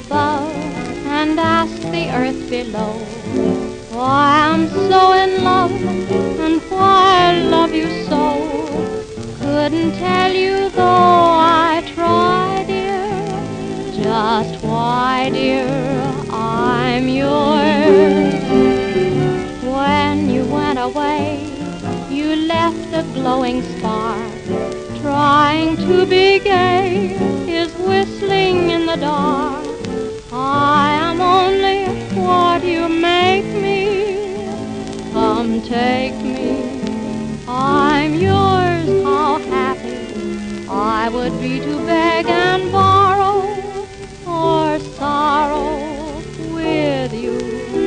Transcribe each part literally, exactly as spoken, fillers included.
above and ask the earth below why I'm so in love and why I love you so. Couldn't tell you though I tried, dear, just why, dear, I'm yours. When you went away, you left a glowing spark, trying to be gay, is whistling in the dark. I am only what you make me. Come take me, I'm yours. How happy I would be to beg and borrow or sorrow with you.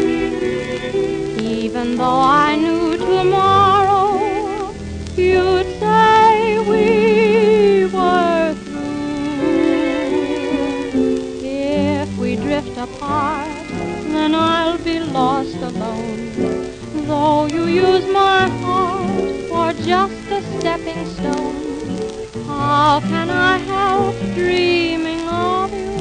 Even though I knew tomorrow you'd say we were through. If we drift apart, then I'll be lost alone. Though you use my heart for just a stepping stone, how can I help dreaming of you?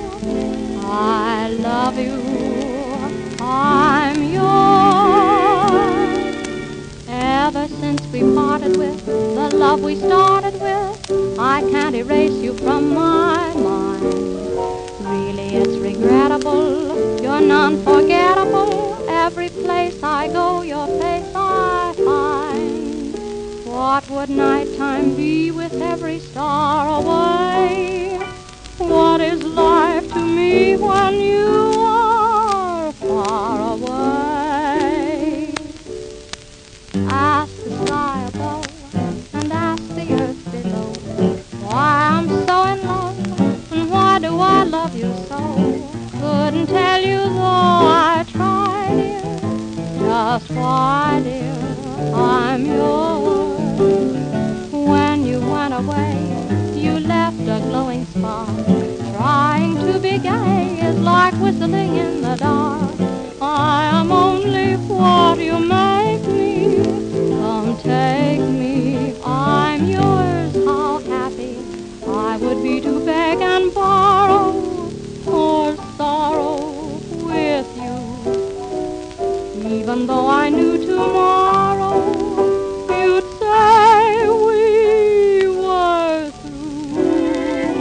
I love you, I'm yours. Ever since we parted with the love we started with, I can't erase you from my mind. Really, it's regrettable, you're non-forgettable. Every place I go, your face I find. What would nighttime be with every star away? What is life to me when you are far away? Ask the sky above and ask the earth below why I'm so in love and why do I love you so. Couldn't tell you though I tried, dear, just why, dear, I'm yours. When you went away, you left a glowing spark, trying to be gay is like whistling in the dark. I am only what you make me. Come take me, I'm yours. How happy I would be to beg and borrow or sorrow with you. Even though I knew tomorrow you'd say we were through.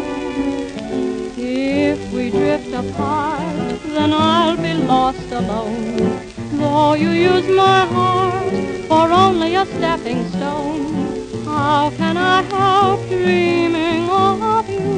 If we drift apart, then I'll be lost alone. Though you use my heart for only a stepping stone, how can I help dreaming of you?